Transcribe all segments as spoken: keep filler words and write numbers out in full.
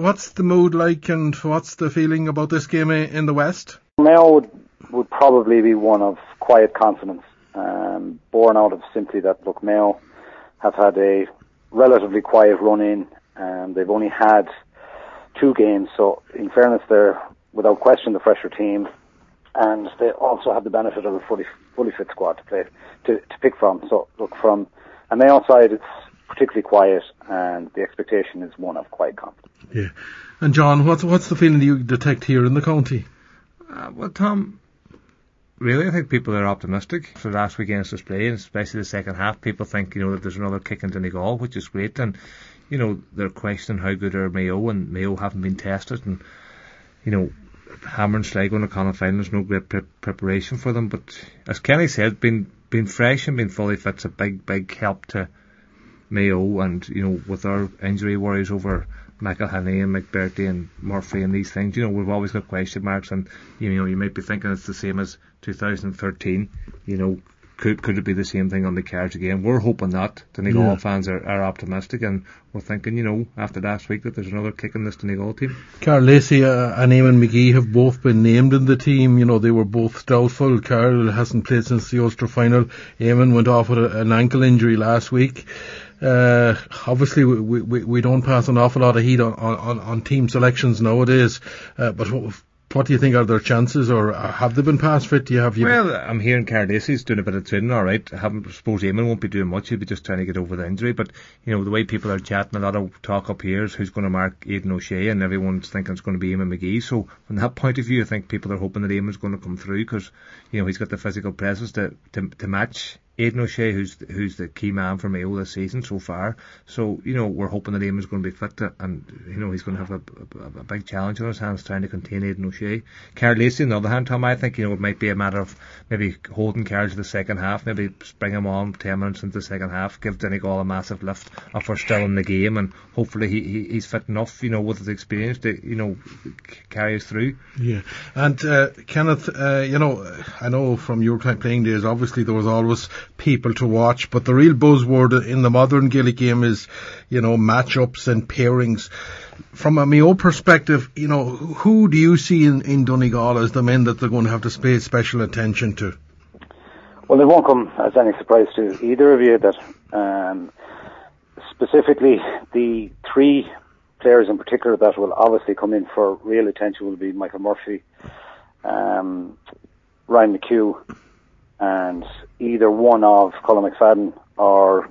what's the mood like, and what's the feeling about this game in the West? Mayo would, would probably be one of quiet confidence, um, born out of simply that, look, Mayo have had a relatively quiet run-in, and they've only had two games, so in fairness they're without question the fresher team, and they also have the benefit of a fully fully fit squad to play to, to pick from. So look, from a Mayo side, it's particularly quiet, and the expectation is one of quiet confidence. Yeah. And John, what's what's the feeling you detect here in the county? Uh, well, Tom, really, I think people are optimistic for last weekend's display, and especially the second half. People think, you know, that there's another kick in Donegal, which is great, and you know, they're questioning how good are Mayo, and Mayo haven't been tested, and you know, hammer and Sligo in the Connacht final is no great pre- preparation for them. But as Kenny said, being being fresh and being fully fit's a big big help to Mayo, and you know, with our injury worries over McElhenney and McBurty and Murphy and these things, you know, we've always got question marks, and you know, you might be thinking it's the same as two thousand thirteen. You know, could could it be the same thing on the cards again? We're hoping not. Donegal yeah. fans are, are optimistic, and we're thinking, you know, after last week that there's another kick in this Donegal team. Carl Lacey uh, and Eamon McGee have both been named in the team. You know, they were both doubtful. Carl hasn't played since the Ulster final. Eamon went off with a, an ankle injury last week. Uh, obviously we, we, we don't pass an awful lot of heat on, on, on team selections nowadays, uh, but what, what do you think are their chances, or have they been pass fit? Do you have you Well, I'm hearing Carl Lacey's doing a bit of training, alright. I haven't, suppose Eamon won't be doing much, he'll be just trying to get over the injury, but you know, the way people are chatting, a lot of talk up here is who's going to mark Aidan O'Shea, and everyone's thinking it's going to be Eamon McGee. So from that point of view, I think people are hoping that Eamon's going to come through, because you know, he's got the physical presence to, to, to match Aidan O'Shea, who's who's the key man for Mayo this season so far. So you know, we're hoping that Eamon's going to be fit, to, and you know, he's going to have a, a, a big challenge on his hands trying to contain Aidan O'Shea. Carl Lacey, on the other hand, Tom, I think, you know, it might be a matter of maybe holding Carl to the second half, maybe bring him on ten minutes into the second half, give Donegal a massive lift if we're still in the game, and hopefully he, he he's fit enough, you know, with his experience to, you know, carry us through. Yeah, and uh, Kenneth, uh, you know, I know from your playing days, obviously there was always people to watch, but the real buzzword in the modern Gaelic game is, you know, matchups and pairings. From a Mayo perspective, you know, who do you see in, in Donegal as the men that they're going to have to pay special attention to? Well, it won't come as any surprise to either of you that um, specifically the three players in particular that will obviously come in for real attention will be Michael Murphy, um, Ryan McHugh, and either one of Colin McFadden or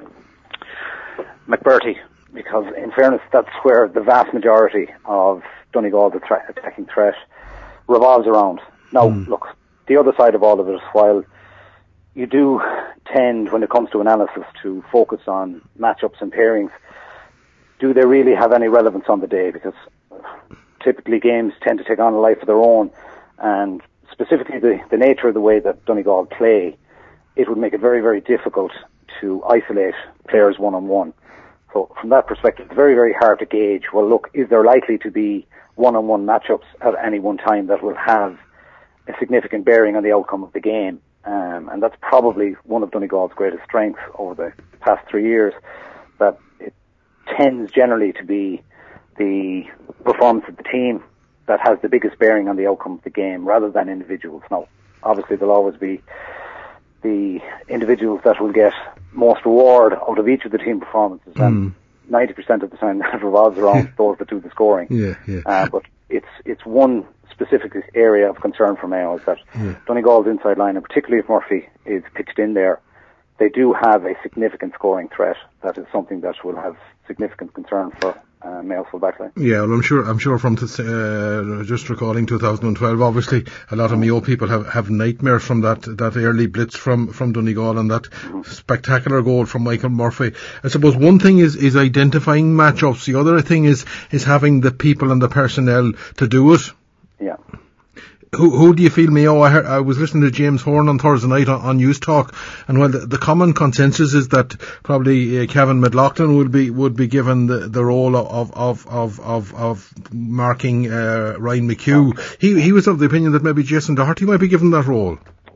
McBurty, because in fairness that's where the vast majority of Donegal's attra- attacking threat revolves around. Now mm. look, the other side of all of it is, while you do tend, when it comes to analysis, to focus on matchups and pairings, do they really have any relevance on the day? Because typically games tend to take on a life of their own, and specifically the, the nature of the way that Donegal play, it would make it very, very difficult to isolate players one-on-one. So from that perspective, it's very, very hard to gauge, well, look, is there likely to be one-on-one matchups at any one time that will have a significant bearing on the outcome of the game? Um, and that's probably one of Donegal's greatest strengths over the past three years, that it tends generally to be the performance of the team that has the biggest bearing on the outcome of the game, rather than individuals. Now, obviously there'll always be the individuals that will get most reward out of each of the team performances, mm. and ninety percent of the time that revolves around those that do the scoring. Yeah, yeah. Uh, but it's it's one specific area of concern for Mayo, is that yeah. Donegal's inside line, and particularly if Murphy is pitched in there, they do have a significant scoring threat. That is something that will have significant concern for uh, Mayo's full back line. Yeah, well, I'm sure. I'm sure from this, uh, just recalling two thousand twelve. Obviously, a lot of Mayo people have, have nightmares from that that early blitz from, from Donegal, and that mm-hmm. spectacular goal from Michael Murphy. I suppose one thing is, is identifying matchups. The other thing is is having the people and the personnel to do it. Yeah. Who, who do you feel, Mayo? I, heard, I was listening to James Horn on Thursday night on, on News Talk, and well, the, the common consensus is that probably uh, Kevin McLaughlin would be would be given the, the role of of of of, of marking uh, Ryan McHugh. He he was of the opinion that maybe Jason Doherty might be given that role.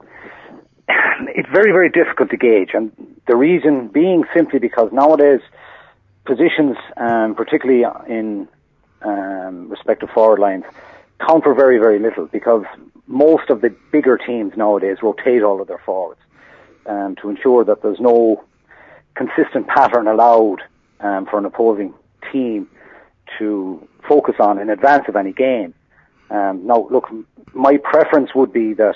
It's very, very difficult to gauge, and the reason being simply because nowadays positions, um, particularly in um, respective forward lines count for very, very little, because most of the bigger teams nowadays rotate all of their forwards um, to ensure that there's no consistent pattern allowed um, for an opposing team to focus on in advance of any game. Um, now, look, my preference would be that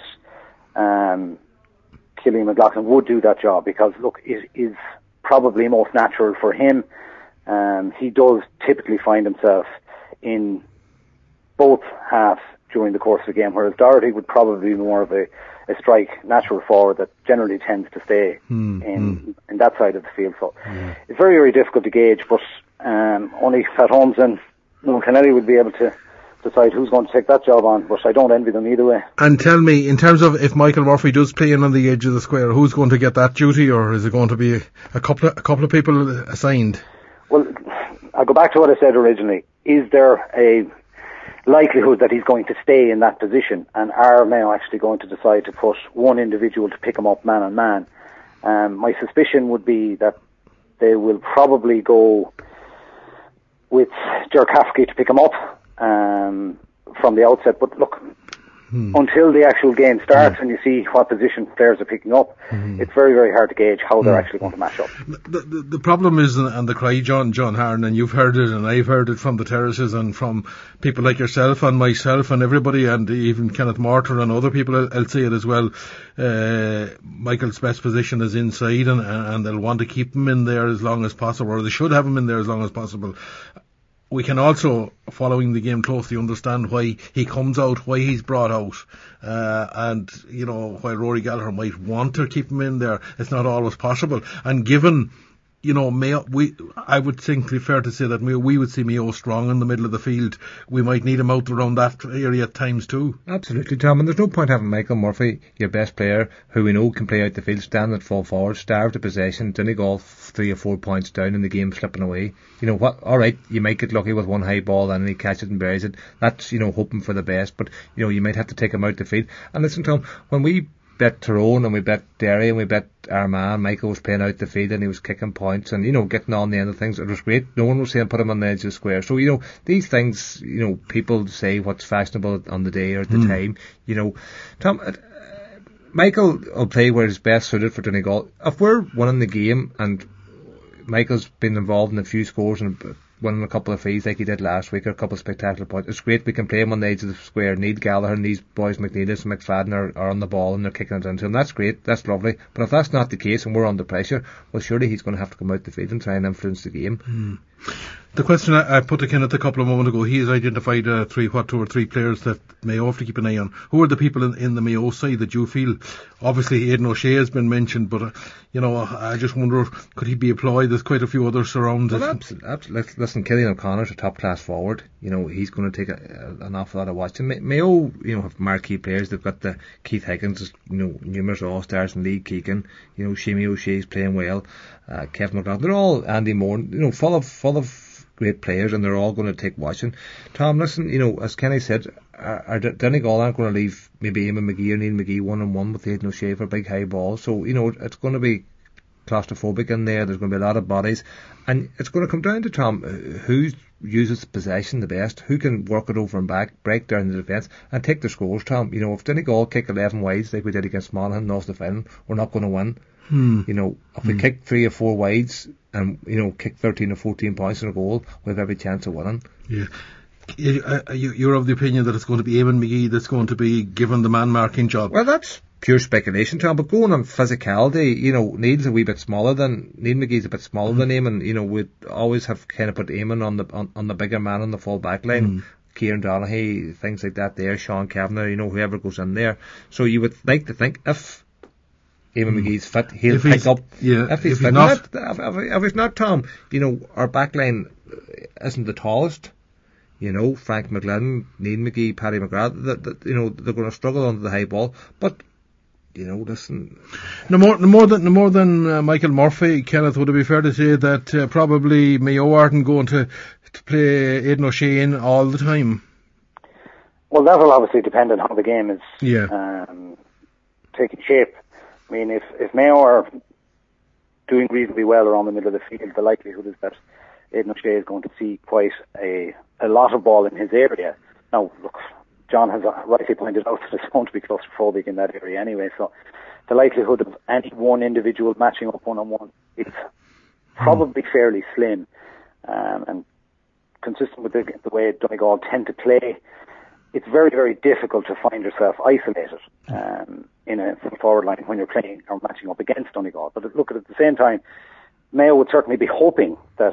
um, Killian McLaughlin would do that job, because, look, it is probably most natural for him. Um, he does typically find himself in both halves during the course of the game, whereas Doherty would probably be more of a, a strike natural forward that generally tends to stay mm, in mm. in that side of the field. So mm. it's very, very difficult to gauge, but um, only Pat Holmes and Noel Kennedy would be able to decide who's going to take that job on, but I don't envy them either way. And tell me, in terms of if Michael Murphy does play in on the edge of the square, who's going to get that duty, or is it going to be a couple of, a couple of people assigned? Well, I'll go back to what I said originally. Is there a likelihood that he's going to stay in that position, and are Mayo actually going to decide to put one individual to pick him up man on man? Um, my suspicion would be that they will probably go with Jerkowski to pick him up um, from the outset. But look, hmm. until the actual game starts hmm. and you see what position players are picking up, hmm. it's very, very hard to gauge how they're hmm. actually going to match up. The, the, the problem is, and the cry, John, John Harn, and you've heard it, and I've heard it from the terraces and from people like yourself and myself and everybody, and even Kenneth Morton and other people, I'll, I'll say it as well. Uh, Michael's best position is inside, and, and they'll want to keep him in there as long as possible, or they should have him in there as long as possible. We can also, following the game closely, understand why he comes out, why he's brought out, uh, and, you know, while Rory Gallagher might want to keep him in there, it's not always possible. And given, you know, Mayo, we, I would think it'd be fair to say that Mayo, we would see Mayo strong in the middle of the field. We might need him out around that area at times too. Absolutely, Tom, and there's no point having Michael Murphy, your best player, who we know can play out the field, stand at full forward, starve to possession, Donegal three or four points down in the game slipping away. You know what, alright, you might get lucky with one high ball and he catches it and buries it. That's, you know, hoping for the best, but, you know, you might have to take him out the field. And listen, Tom, when we bet Tyrone and we bet Derry and we bet Armagh, Michael was playing out the field and he was kicking points and, you know, getting on the end of things. It was great. No one was saying put him on the edge of the square. So, you know, these things, you know, people say what's fashionable on the day or at the mm. time. You know, Tom, uh, Michael will play where he's best suited for Donegal. If we're winning the game and Michael's been involved in a few scores and winning a couple of fees like he did last week, or a couple of spectacular points, it's great. We can play him on the edge of the square. Neil Gallagher and these boys, McNeilis and McFadden, are, are on the ball and they're kicking it into him. That's great, that's lovely. But if that's not the case and we're under pressure, well, surely he's going to have to come out the field and try and influence the game. Mm. The question I, I put to Kenneth a couple of moments ago, he has identified uh, three, what, two or three players that Mayo have to keep an eye on. Who are the people in, in the Mayo side that you feel, obviously Aidan O'Shea has been mentioned, but uh, you know, I just wonder, could he be employed? There's quite a few others around. Well, absolutely, absolutely. Listen, Killian O'Connor's a top class forward. You know, he's going to take a, a, an awful lot of watching. Mayo, you know, have marquee players. They've got the Keith Higgins, you know, numerous all-stars, and Lee Keegan, you know, Shimmy O'Shea's playing well, uh, Kevin McLaughlin, they're all, Andy Moore, you know, full of, full of great players, and they're all going to take watching. Tom, listen, you know, as Kenny said, our, our Donegal aren't going to leave maybe Eamon McGee or Neil McGee one on one with Aidan O'Shea for big high balls. So, you know, it's going to be claustrophobic in there. There's going to be a lot of bodies, and it's going to come down to, Tom, who uses possession the best, who can work it over and back, break down the defence, and take the scores, Tom. You know, if Donegal kick eleven wides like we did against Monaghan, lost the final, we're not going to win. Hmm. You know, if hmm. we kick three or four wides and, you know, kick thirteen or fourteen points in a goal, we have every chance of winning. Yeah. You're of the opinion that it's going to be Eamon McGee that's going to be given the man marking job? Well, that's pure speculation, Tom, but going on physicality, you know, Neil's a wee bit smaller than, Neil McGee's a bit smaller mm. than Eamon, you know, we'd always have kind of put Eamon on the, on, on the bigger man on the full back line. Mm. Kieran Donaghy, things like that there, Sean Kavanagh, you know, whoever goes in there. So you would like to think if Eamon mm. McGee's fit, he'll if pick up. Yeah, if he's if fit, he's not, if, if, if he's not, Tom, you know, our back line isn't the tallest. You know, Frank McGlynn, Neil McGee, Paddy McGrath, that, that, you know, they're going to struggle under the high ball. But, you know, listen. No more, no more than, no more than uh, Michael Murphy, Kenneth, would it be fair to say that uh, probably Mayo aren't going to, to play Aidan O'Shea in all the time? Well, that will obviously depend on how the game is yeah. um, taking shape. I mean, if, if Mayo are doing reasonably well around the middle of the field, the likelihood is that Aidan O'Shea is going to see quite a a lot of ball in his area. Now, look, John has rightly pointed out that it's going to be claustrophobic in that area anyway, so the likelihood of any one individual matching up one-on-one is probably mm. fairly slim. Um, and consistent with the, the way Donegal tend to play, it's very, very difficult to find yourself isolated um, in a forward line when you're playing or matching up against Donegal. But look, at the same time, Mayo would certainly be hoping that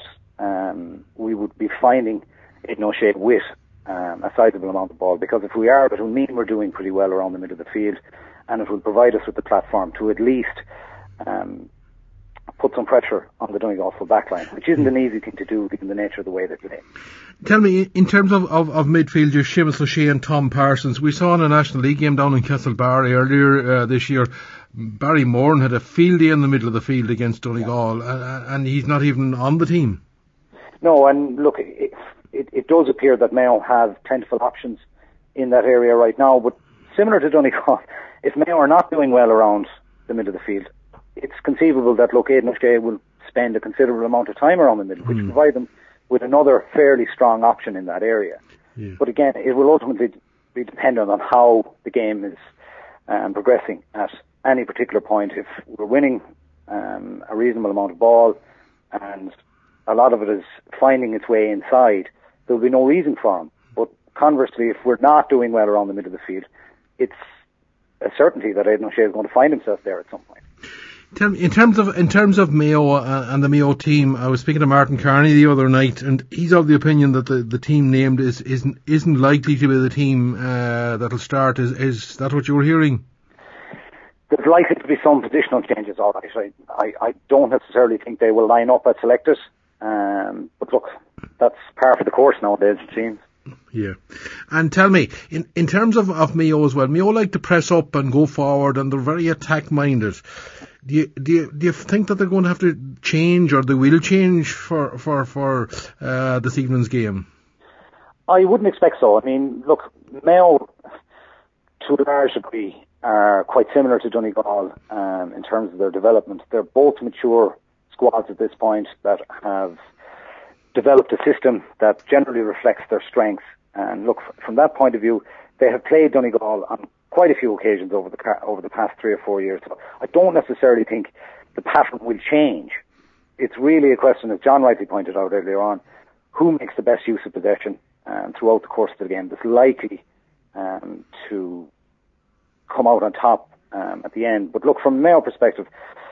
um, we would be finding Aidan O'Shea with um, a sizable amount of ball, because if we are, it will mean we're doing pretty well around the middle of the field, and it will provide us with the platform to at least um, put some pressure on the Donegal full back line, which isn't an easy thing to do given the nature of the way they play. Tell me, in terms of, of, of midfielders, Seamus O'Shea and Tom Parsons, we saw in a National League game down in Castlebarry earlier uh, this year, Barry Moran had a field day in the middle of the field against Donegal, yeah. and, and he's not even on the team. No, and look, it, it, it does appear that Mayo have plentiful options in that area right now, but similar to Donegal, if Mayo are not doing well around the middle of the field, it's conceivable that, look, Aidan O'Shea will spend a considerable amount of time around the middle, which mm. provide them with another fairly strong option in that area. Yeah. But again, it will ultimately be dependent on how the game is um, progressing at any particular point. If we're winning um, a reasonable amount of ball and a lot of it is finding its way inside, there'll be no reason for him. But conversely, if we're not doing well around the middle of the field, it's a certainty that Aidan O'Shea is going to find himself there at some point. Tell me, in terms of in terms of Mayo uh, and the Mayo team, I was speaking to Martin Carney the other night, and he's of the opinion that the, the team named is isn't isn't likely to be the team uh, that'll start. Is is that what you were hearing? There's likely to be some positional changes. All right, I I, I don't necessarily think they will line up as selected, um, but look, that's par for the course nowadays, it seems. Yeah. And tell me, in, in terms of, of Mayo as well, Mayo like to press up and go forward, and they're very attack-minded. Do you, do you, do you think that they're going to have to change, or they will change for, for, for uh, this evening's game? I wouldn't expect so. I mean, look, Mayo, to a large degree, are quite similar to Donegal um, in terms of their development. They're both mature squads at this point that have developed a system that generally reflects their strengths. And look, from that point of view, they have played Donegal on quite a few occasions over the over the past three or four years. So I don't necessarily think the pattern will change. It's really a question, as John rightly pointed out earlier on, who makes the best use of possession um, throughout the course of the game that's likely um, to come out on top um, at the end. But look, from a Mayo perspective,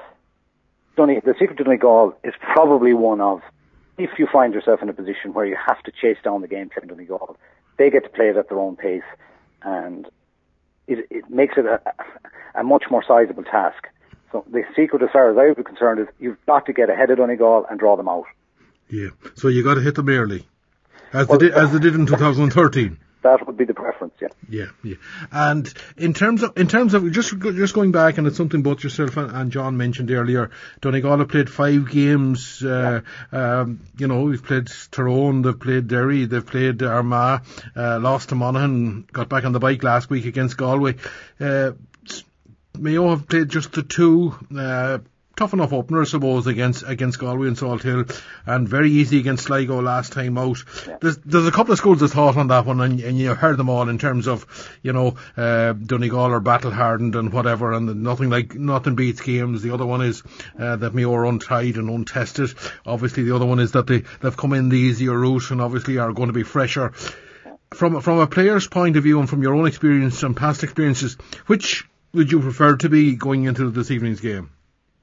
Done- the secret to Donegal is probably one of, if you find yourself in a position where you have to chase down the game playing Donegal, they get to play it at their own pace, and it, it makes it a, a much more sizable task. So the secret, as far as I would be concerned, is you've got to get ahead of Donegal and draw them out. Yeah, so you got to hit them early, as well, they did, as they did in two thousand thirteen. That would be the preference, yeah. Yeah, yeah. And in terms of, in terms of, just just going back, and it's something both yourself and, and John mentioned earlier, Donegal have played five games, uh, yeah. um, you know, we've played Tyrone, they've played Derry, they've played Armagh, uh, lost to Monaghan, got back on the bike last week against Galway. Uh, Mayo have played just the two, uh, tough enough opener, I suppose, against against Galway and Salthill, and very easy against Sligo last time out. Yeah. There's there's a couple of schools of thought on that one, and, and you heard them all in terms of, you know, uh, Donegal are battle hardened and whatever, and nothing like nothing beats games. The other one is uh, that Mayo are untried and untested. Obviously, the other one is that they they've come in the easier route and obviously are going to be fresher. From from a player's point of view and from your own experience and past experiences, which would you prefer to be going into this evening's game?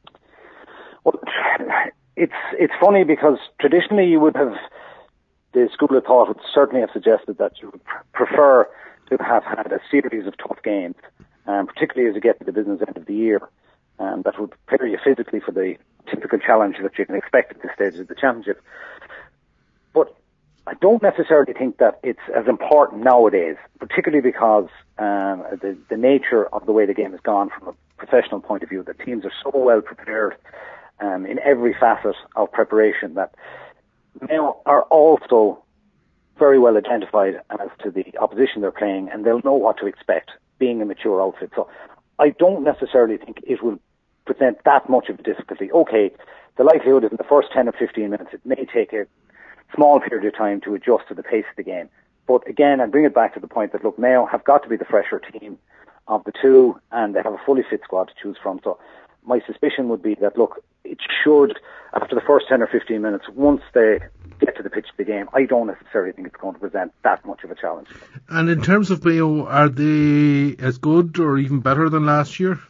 Well, it's it's funny because traditionally you would have, the school of thought would certainly have suggested that you would pr- prefer to have had a series of tough games, um, particularly as you get to the business end of the year, um, that would prepare you physically for the typical challenge that you can expect at this stage of the championship. But I don't necessarily think that it's as important nowadays, particularly because um, the, the nature of the way the game has gone from a professional point of view, that teams are so well prepared um, in every facet of preparation that Mayo are also very well identified as to the opposition they're playing, and they'll know what to expect, being a mature outfit. So I don't necessarily think it will present that much of a difficulty. Okay, the likelihood is in the first ten or fifteen minutes it may take a small period of time to adjust to the pace of the game. But again, I bring it back to the point that, look, Mayo have got to be the fresher team of the two, and they have a fully fit squad to choose from. So my suspicion would be that, look, it should, after the first ten or fifteen minutes, once they get to the pitch of the game, I don't necessarily think it's going to present that much of a challenge. And in terms of Mayo, are they as good or even better than last year?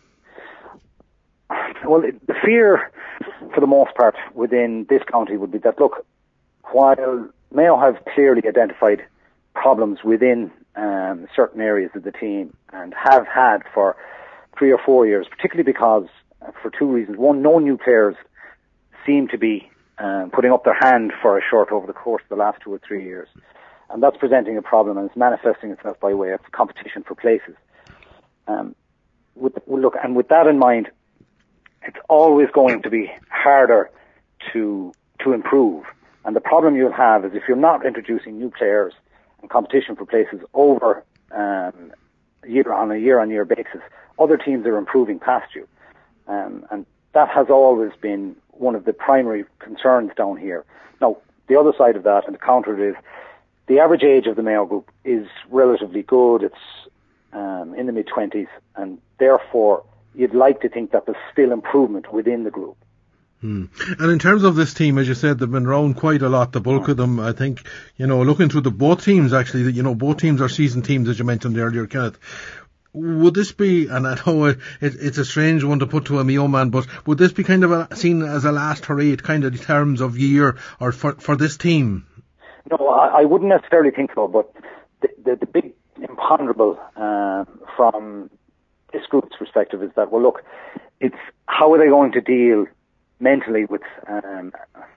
Well, the fear, for the most part, within this county would be that, look, while Mayo have clearly identified problems within um, certain areas of the team and have had for three or four years, particularly because, uh, for two reasons. One, no new players seem to be um, putting up their hand for a shirt over the course of the last two or three years. And that's presenting a problem, and it's manifesting itself by way of competition for places. Um, with, look, and with that in mind, it's always going to be harder to to improve. And the problem you'll have is if you're not introducing new players and competition for places over um, year on a year-on-year basis, other teams are improving past you. Um, and that has always been one of the primary concerns down here. Now, the other side of that, and the counter is, the average age of the Mayo group is relatively good. It's um, in the mid-twenties, and therefore you'd like to think that there's still improvement within the group. Hmm. And in terms of this team, as you said, they've been around quite a lot, the bulk of them. I think, you know, looking through the both teams, actually, you know, both teams are seasoned teams, as you mentioned earlier, Kenneth. Would this be, and I know it, it, it's a strange one to put to a Mayo man, but would this be kind of a, seen as a last hurrah, kind of in terms of year, or for, for this team? No, I, I wouldn't necessarily think so, but the, the, the big imponderable uh, from this group's perspective is that, well, look, it's how are they going to deal mentally with um,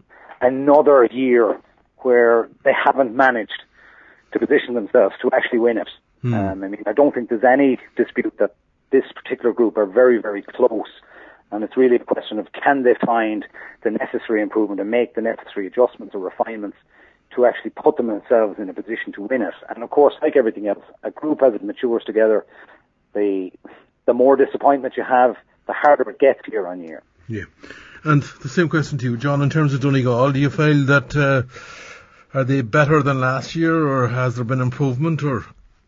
another year where they haven't managed to position themselves to actually win it. Hmm. Um, I mean, I don't think there's any dispute that this particular group are very, very close, and it's really a question of can they find the necessary improvement and make the necessary adjustments or refinements to actually put themselves in a position to win it. And of course, like everything else, a group as it matures together, the the more disappointment you have, the harder it gets year on year. Yeah. And the same question to you, John, in terms of Donegal, do you feel that uh, are they better than last year, or has there been improvement? Or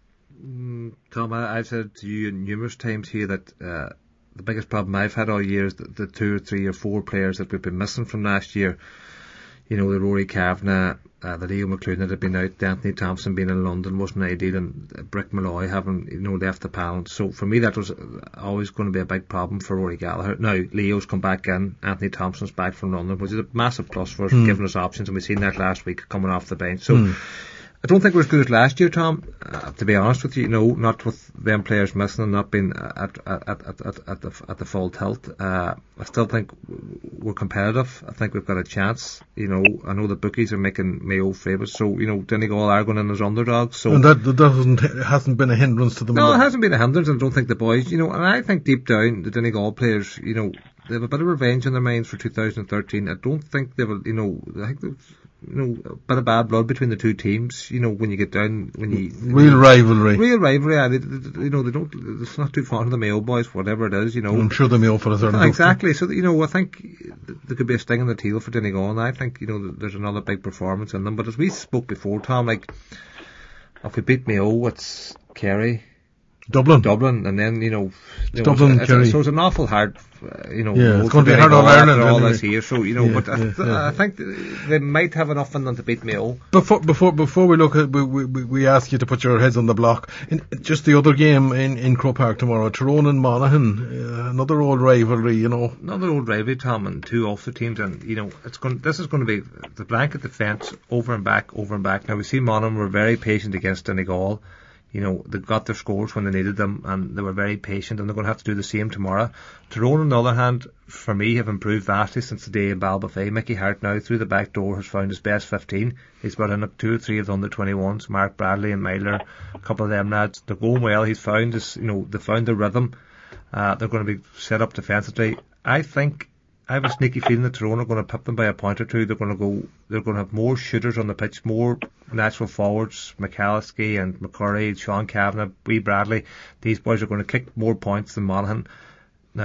mm, Tom, I, I've said to you numerous times here that uh, the biggest problem I've had all year is the, the two or three or four players that we've been missing from last year. You know, the Rory Kavanagh, uh, the Leo McLeod that had been out, the Anthony Thompson being in London wasn't ideal, and Brick Malloy having, you know, left the panel. So for me, that was always going to be a big problem for Rory Gallagher. Now, Leo's come back in, Anthony Thompson's back from London, which is a massive plus for us, mm. giving us options, and we've seen that last week coming off the bench. So mm. I don't think we're as good as last year, Tom, uh, to be honest with you. No, not with them players missing and not being at at at at, at, at the at the full tilt. Uh, I still think we're competitive. I think we've got a chance. You know, I know the bookies are making Mayo favourites, so you know Donegal are going in as underdogs. So and that that doesn't hasn't been a hindrance to them. No, it hasn't been a hindrance. I don't think the boys, you know, and I think deep down the Donegal players, you know, they have a bit of revenge in their minds for two thousand thirteen. I don't think they will, you know, I think they've. You know, a bit of bad blood between the two teams. You know, when you get down, when you real you know, rivalry, real rivalry. Yeah, they, they, you know, they don't. It's not too fond of the Mayo boys, whatever it is. You know, I'm sure the Mayo fellas are exactly. So you know, I think there could be a sting in the tail for Donegal, and I think you know there's another big performance in them. But as we spoke before, Tom, like if we beat Mayo, it's Kerry. Dublin, Dublin, and then you know, you Dublin, know it's, it's, so it's an awful hard, uh, you know, yeah, it's going to be hard on Ireland all anyway. this here. So you know, yeah, but yeah, I, yeah. I think they might have enough in them to beat Mayo. Before, before, before we look at, we, we, we ask you to put your heads on the block. In, just the other game in in Croke Park tomorrow, Tyrone and Monaghan, uh, another old rivalry, you know. Another old rivalry, Tom, and two Ulster teams, and you know, it's going. This is going to be the blanket defence, over and back, over and back. Now we see Monaghan were very patient against Donegal. You know, they got their scores when they needed them, and they were very patient, and they're going to have to do the same tomorrow. Tyrone, on the other hand, for me, have improved vastly since the day in Ballybofey. Mickey Hart now, through the back door, has found his best fifteen. He's brought in two or three of the under twenty-ones, Mark Bradley and Myler, a couple of them lads. They're going well. He's found his, you know, they found their rhythm. Uh, they're going to be set up defensively. I think, I have a sneaky feeling that Tyrone are going to pip them by a point or two. They're going to go, they're going to have more shooters on the pitch, more natural forwards, McCalliskey and McCurry, Sean Kavanagh, Wee Bradley. These boys are going to kick more points than Monaghan. Now,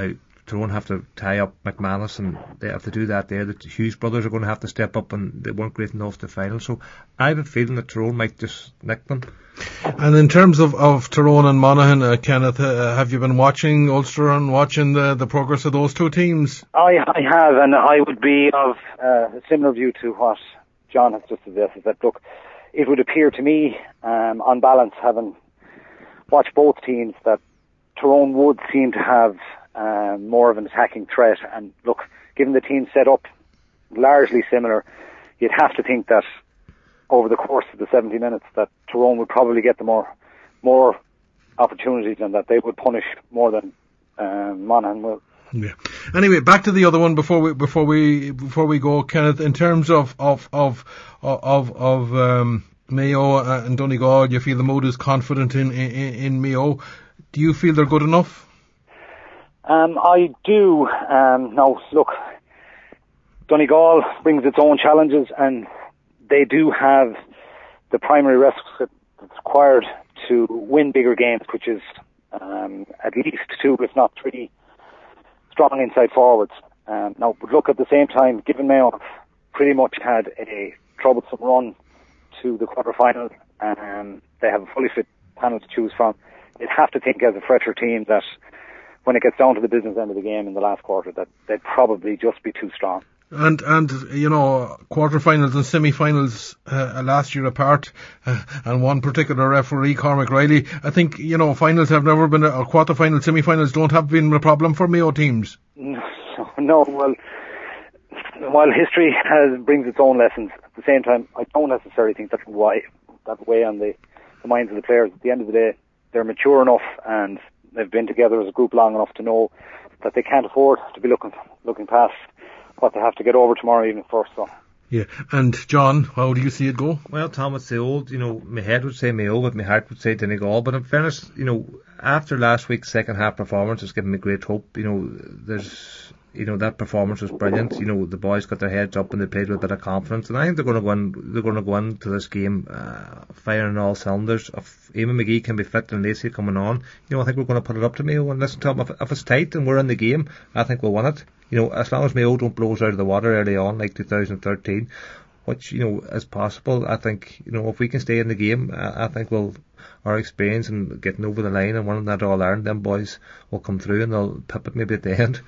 Tyrone have to tie up McManus, and they have to do that there. The Hughes brothers are going to have to step up, and they weren't great enough to final. So I have a feeling that Tyrone might just nick them. And in terms of, of Tyrone and Monaghan, uh, Kenneth, uh, have you been watching Ulster and watching the, the progress of those two teams? I, I have, and I would be of uh, a similar view to what John has just suggested, that, look, it would appear to me, um, on balance, having watched both teams, that Tyrone would seem to have uh, more of an attacking threat. And look, given the team set up largely similar, you'd have to think that over the course of the seventy minutes that Tyrone would probably get the more more opportunities, and that they would punish more than uh, Monaghan will. Yeah. Anyway, back to the other one before we before we before we go, Kenneth. In terms of of of of of um, Mayo and Donegal, you feel the mood is confident in in, in Mayo. Do you feel they're good enough? Um, I do. Um, now, look, Donegal brings its own challenges, and they do have the primary requisite that's required to win bigger games, which is um, at least two, if not three, strong inside forwards. Um, now, but look, at the same time, given Mayo pretty much had a troublesome run to the quarter-final, um, they have a fully fit panel to choose from. You'd have to think as a fresher team that when it gets down to the business end of the game in the last quarter, that they'd probably just be too strong. And, and you know, quarterfinals and semi-finals uh, last year apart, uh, and one particular referee, Cormac Riley, I think, you know, finals have never been, or quarterfinals, semi-finals don't have been a problem for Mayo teams. No, no, well, while history has brings its own lessons, at the same time, I don't necessarily think that's why, that way on the, the minds of the players. At the end of the day, they're mature enough, and they've been together as a group long enough to know that they can't afford to be looking looking past what they have to get over tomorrow evening first. So. Yeah, and John, how do you see it go? Well, Tom, it's the old, you know, my head would say Mayo, but my heart would say Donegal. But in fairness, you know, after last week's second half performance, it's given me great hope. You know, there's, you know, that performance was brilliant. You know, the boys got their heads up and they played with a bit of confidence, and I think they're going to go in. They're going to go into this game uh, firing all cylinders. If Eamon McGee can be fit and Lacey coming on, you know, I think we're going to put it up to Mayo and listen to them. If, if it's tight and we're in the game, I think we'll win it. You know, as long as Mayo don't blow us out of the water early on, like two thousand thirteen, which, you know, is possible, I think, you know, if we can stay in the game, I, I think we'll, our experience and getting over the line and winning that All-Ireland, them boys will come through and they'll pip it maybe at the end.